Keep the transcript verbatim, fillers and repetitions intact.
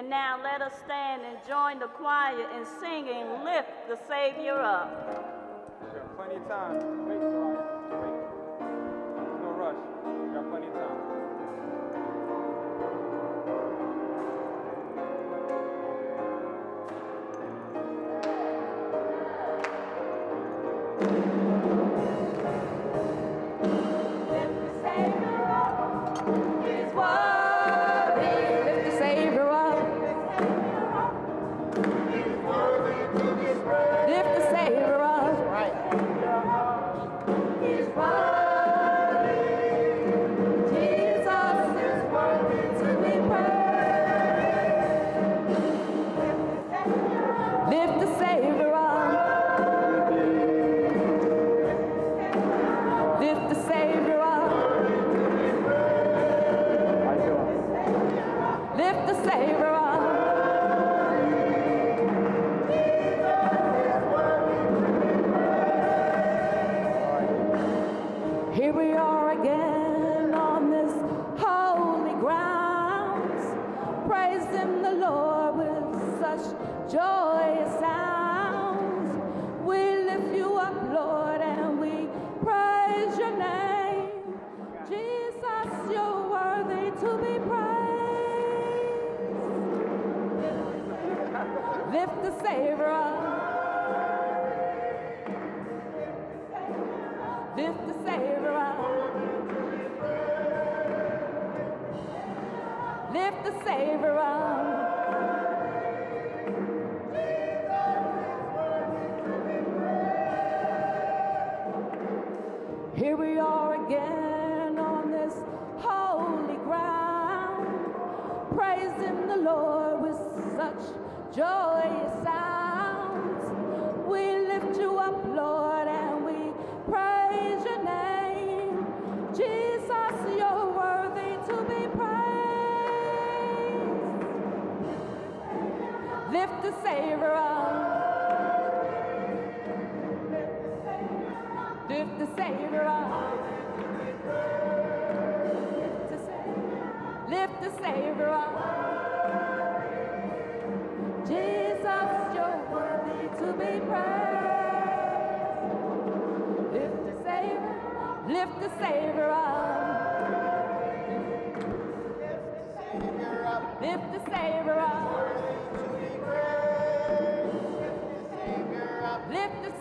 And now let us stand and join the choir in singing, Lift the Savior Up. You got plenty of time. Wait, Soraya. Wait. There's no rush. You got plenty of time. Here we are again on this holy ground, praising the Lord with such joyous sounds. We lift you up, Lord, and we praise your name. Jesus, you're worthy to be praised. Lift the Savior up. Lift the Savior up. Lift the Savior up. Jesus, you're worthy to be praised. Lift the Savior, lift the Savior up. Lift the Savior up. Lift the